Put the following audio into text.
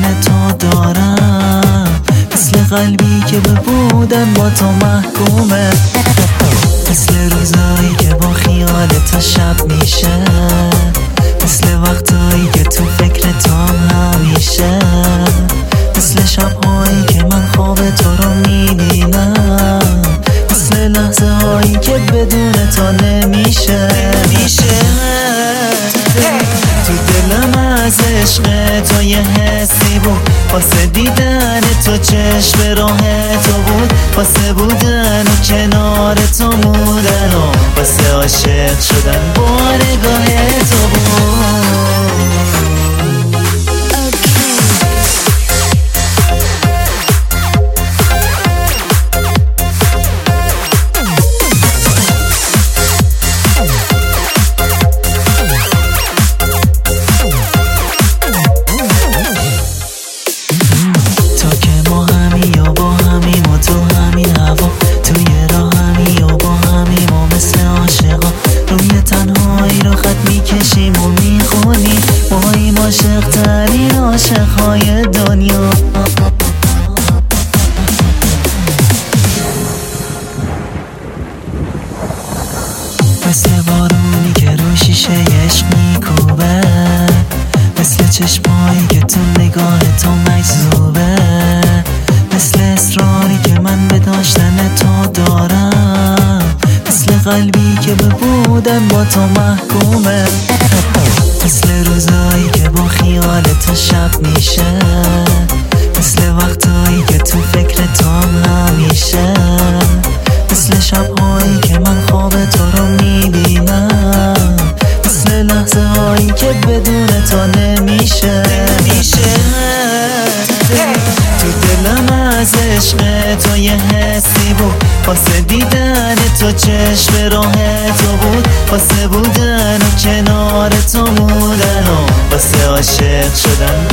داشتن تو دارم، مثل قلبی که به بودن با تو محکومه، مثل روزایی که با خیال تو شب میشه، مثل وقتایی که تو فکر تام همیشه، مثل شبهایی که من خواب تو رو میبینم، مثل لحظه هایی که بدون تو نمیشه. تو دلم از عشق تو یه حسی بود، واسه دیدن تو چشم راه تو بود، واسه بودن و کنار تو موندن و واسه عاشق شدن با نگاه تو بود. میکشیم و میخونیم ماییم عاشق ترین عاشقهای دنیا. مثل بارونی که رو شیشه عشق میکوبه، مثل چشمایی که تو نگاه تو مجذوبه، مثل اصراری که من به داشتن تو دارم، مثل قلبی که به بودن با تو محکومه، مثل روزایی که با خیال تو شب میشه، مثل وقتایی که تو فکر تام همیشه، مثل شبهایی که من خواب تو رو میبینم، مثل لحظه هایی که بدون تو نمیشه. تو دلم از عشق تو یه حسی بود، واسه دیدن تو چشم راه تو بود، واسه بودن و کنار تو موندن و واسه عاشق شدن